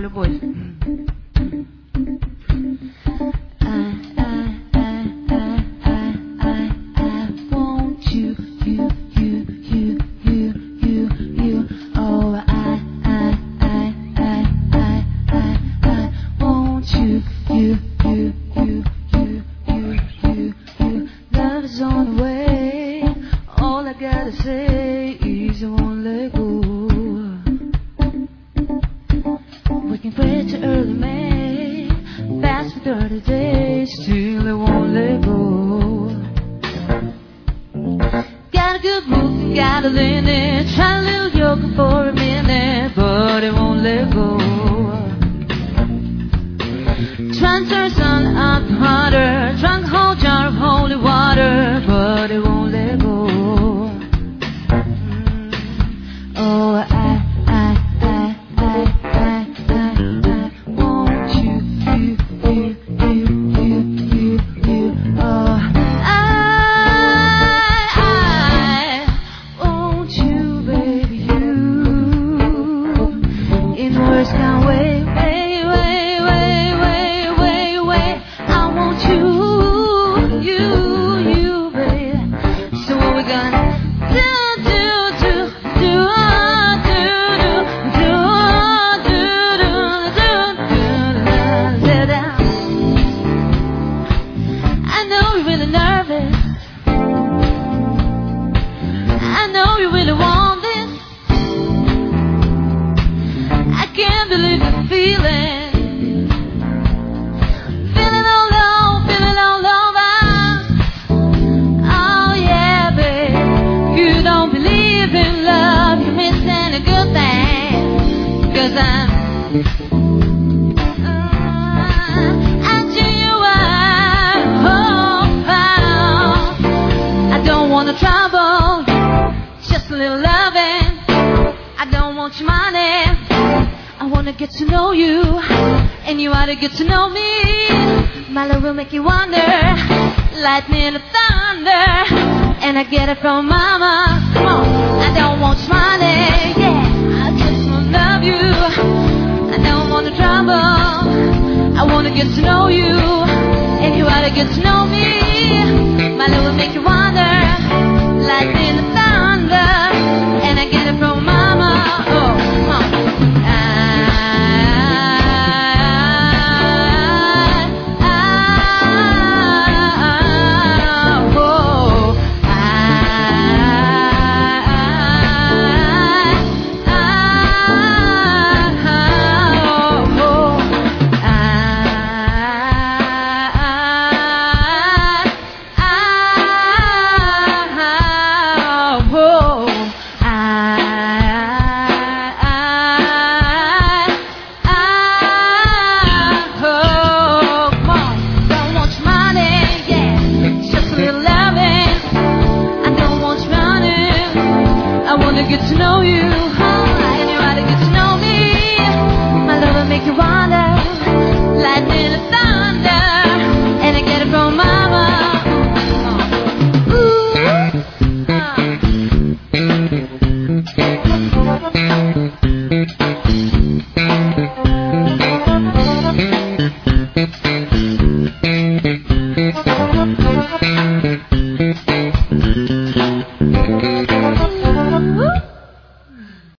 little boys. Love is on the way. All I gotta say is I won't let go. Working way too early, May. Fast for 30 days, still I won't let go. Got a good move, got a lineage. Try a little yoga for a minute, but it won't let go. Try and turn sun up harder. Drunk a whole jar of holy water, but it won't let go. Oh, I want you. Oh, I want you, baby, you. In words can't wait. I want you, baby. So what we gonna do? I know you're really nervous. I know you really want this. I can't believe the feeling. Feeling all over. Oh yeah, babe. You don't believe in love. You're missing a good thing. 'Cause I'm I don't want no trouble, just a little loving. I don't want your money. I wanna get to know you, and you ought to get to know me. My love will make you wonder, lightning and thunder, and I get it from mama. Come on, I don't want your money, yeah, I just wanna love you. I don't want no trouble, I wanna get to know you, and you ought to get to know me. My love will make you wonder, lightning and thunder, and I get it from mama. Oh, come on. Get to know you.